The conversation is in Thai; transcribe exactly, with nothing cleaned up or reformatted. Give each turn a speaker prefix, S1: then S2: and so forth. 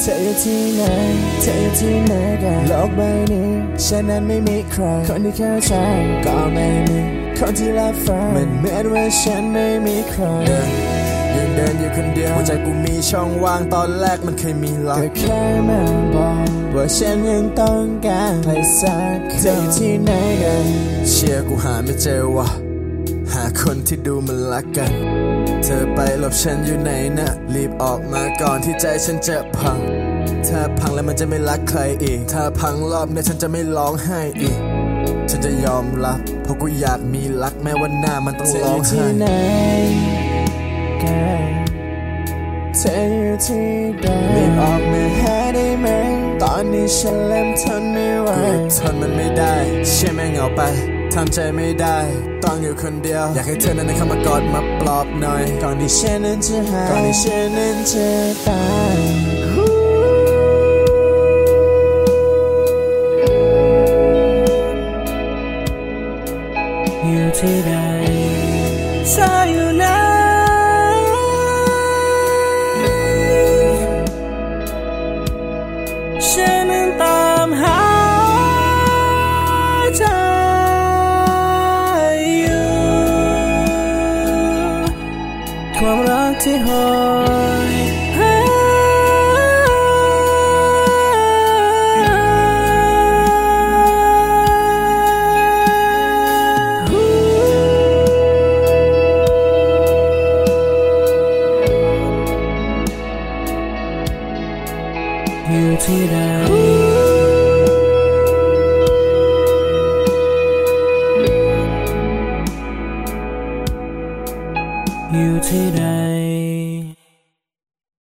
S1: เธออยู่ที่ไหนเธออยู่ที่ไหนกันโลกใบนี้ฉันนั้นไม่มีใครคนที่เข้าใจก็ไม่มีคนที่รับฟังมันเหมือนว่าฉันไม่มีใคร
S2: ยังเดินอยู่คนเดียวหัวใจกูมีช่องว่างตอนแรกมันเคยมีล็อก
S1: ก็แค่มาบอกว่าฉันยังต้องการใครสักคนเธออยู่ที่ไหนกัน
S2: เชียร์กูหาไม่เจอวะหาคนที่ดูมันรักกันเธอไปหลบฉันอยู่ไหนนะรีบออกมาก่อนที่ใจฉันจะพังถ้าพังแล้วมันจะไม่รักใครอีกถ้าพังรอบนี้ฉันจะไม่ร้องไห้อีกฉันจะยอมรับเพราะกูอยากมีรักแม้วันหน้ามันต้องร้องไห้
S1: เธออยู่ที่ใดรีบออกมาหาได้ไหมตอนนี้ฉันเริ่มทนไม่ไหว
S2: ทนมันไม่ได้เชื่อแม่งเหงาไปทำใจไม่ได้ต้องอยู่คนเดียวอยากให้เธอนั้นเข้ามากอดมาปลอบหน่อย
S1: ก่อนที่ฉันนั้นจะหายก่อนที่ฉันนั้นจะตายอยู่ที่ใดเธออยู่ไหนฉันนั้นตามหาเธออยู่ความรักที่โหยอยู่ที่ใดอยู่ที่ใด